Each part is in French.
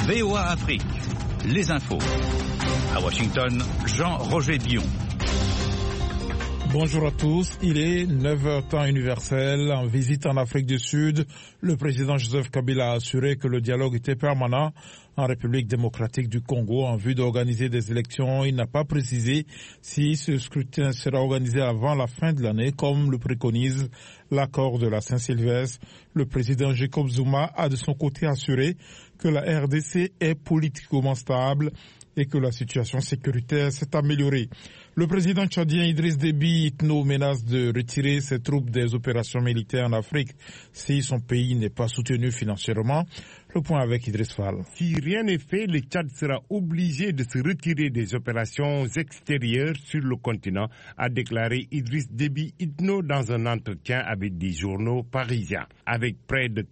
VOA Afrique, les infos. À Washington, Jean-Roger Bion. Bonjour à tous, il est 9h temps universel. En visite en Afrique du Sud, le président Joseph Kabila a assuré que le dialogue était permanent en République démocratique du Congo en vue d'organiser des élections. Il n'a pas précisé si ce scrutin sera organisé avant la fin de l'année, comme le préconise l'accord de la Saint-Sylvestre. Le président Jacob Zuma a de son côté assuré que la RDC est politiquement stable et que la situation sécuritaire s'est améliorée. Le président tchadien Idriss Déby Itno menace de retirer ses troupes des opérations militaires en Afrique si son pays n'est pas soutenu financièrement. Le point avec Idriss Fall. Si rien n'est fait, le Tchad sera obligé de se retirer des opérations extérieures sur le continent, a déclaré Idriss Déby Itno dans un entretien avec des journaux parisiens. Avec près de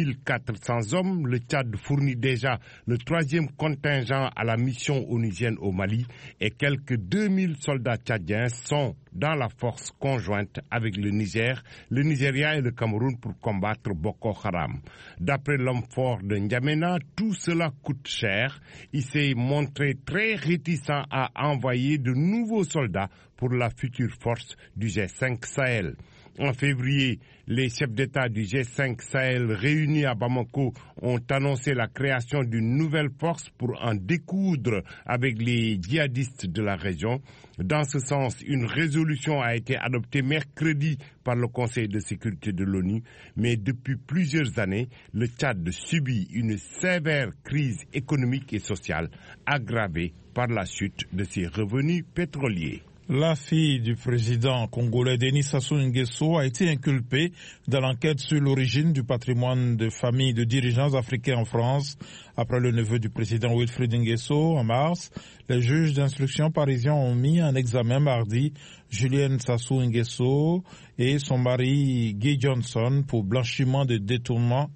1400 hommes, le Tchad fournit déjà le 3e contingent à la mission onusienne au Mali et quelques 2000 soldats tchadiens sont dans la force conjointe avec le Niger, le Nigeria et le Cameroun pour combattre Boko Haram. D'après l'homme fort de N'Djamena, tout cela coûte cher. Il s'est montré très réticent à envoyer de nouveaux soldats pour la future force du G5 Sahel. En février, les chefs d'État du G5 Sahel réunis à Bamako ont annoncé la création d'une nouvelle force pour en découdre avec les djihadistes de la région. Dans ce sens, une résolution a été adoptée mercredi par le Conseil de sécurité de l'ONU, mais depuis plusieurs années, le Tchad subit une sévère crise économique et sociale aggravée par la chute de ses revenus pétroliers. La fille du président congolais Denis Sassou Nguesso a été inculpée dans l'enquête sur l'origine du patrimoine de famille de dirigeants africains en France. Après le neveu du président Wilfried Nguesso en mars, les juges d'instruction parisiens ont mis en examen mardi Julienne Sassou Nguesso et son mari Guy Johnson pour blanchiment de détournement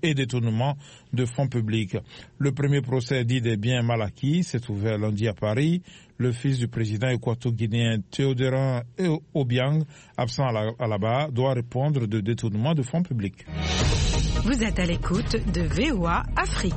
de fonds publics. Le premier procès dit des biens mal acquis s'est ouvert lundi à Paris. Le fils du président équato-guinéen Théodore Obiang, absent à la barre, doit répondre de détournement de fonds publics. Vous êtes à l'écoute de VOA Afrique.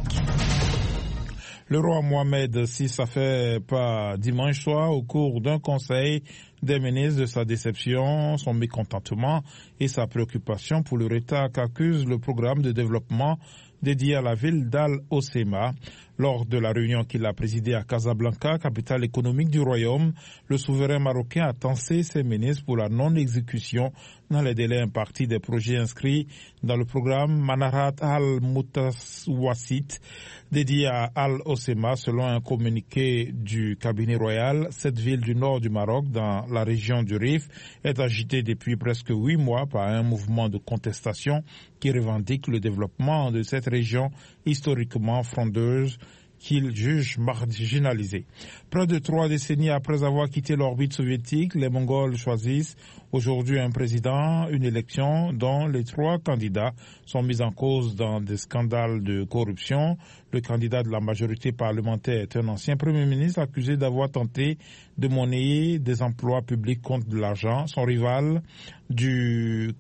Le roi Mohamed VI a fait part dimanche soir au cours d'un conseil des ministres de sa déception, son mécontentement et sa préoccupation pour le retard qu'accuse le programme de développement dédié à la ville d'Al-Hoceima. Lors de la réunion qu'il a présidée à Casablanca, capitale économique du royaume, le souverain marocain a tensé ses ministres pour la non-exécution dans les délais impartis des projets inscrits dans le programme Manarat al-Mutawassit dédié à Al-Hoceima. Selon un communiqué du cabinet royal, cette ville du nord du Maroc, dans la région du Rif, est agitée depuis presque 8 mois par un mouvement de contestation qui revendique le développement de cette région historiquement frondeuse qu'il juge marginalisée. Près de 3 décennies après avoir quitté l'orbite soviétique, les Mongols choisissent aujourd'hui un président, une élection dont les 3 candidats sont mis en cause dans des scandales de corruption. Le candidat de la majorité parlementaire est un ancien premier ministre accusé d'avoir tenté de monnayer des emplois publics contre de l'argent. Son rival du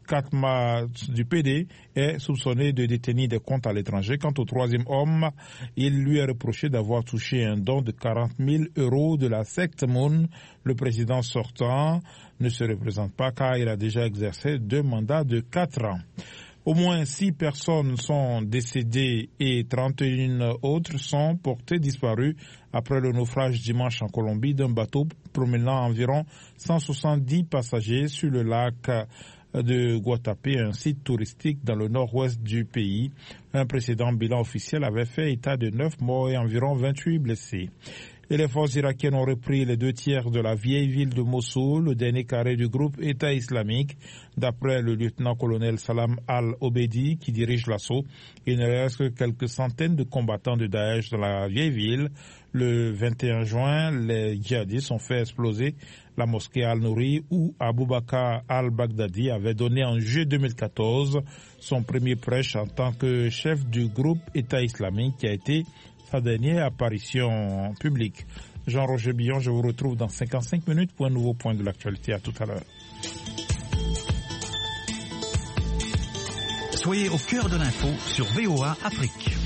PD est soupçonné de détenir des comptes à l'étranger. Quant au 3e homme, il lui est reproché d'avoir touché un don de 40 000 € de la secte Moon. Le président sortant ne se représente pas car il a déjà exercé 2 mandats de 4 ans. Au moins 6 personnes sont décédées et 31 autres sont portées disparues après le naufrage dimanche en Colombie d'un bateau promenant environ 170 passagers sur le lac de Guatapé, un site touristique dans le nord-ouest du pays. Un précédent bilan officiel avait fait état de 9 morts et environ 28 blessés. Et les forces irakiennes ont repris les 2 tiers de la vieille ville de Mossoul, le dernier carré du groupe État islamique. D'après le lieutenant-colonel Salam al-Obedi, qui dirige l'assaut, il ne reste que quelques centaines de combattants de Daesh dans la vieille ville. Le 21 juin, les djihadistes ont fait exploser la mosquée Al-Nouri où Abou Bakr al-Baghdadi avait donné en juillet 2014 son premier prêche en tant que chef du groupe État islamique qui a été sa dernière apparition publique. Jean-Roger Bion, je vous retrouve dans 55 minutes pour un nouveau point de l'actualité. À tout à l'heure. Soyez au cœur de l'info sur VOA Afrique.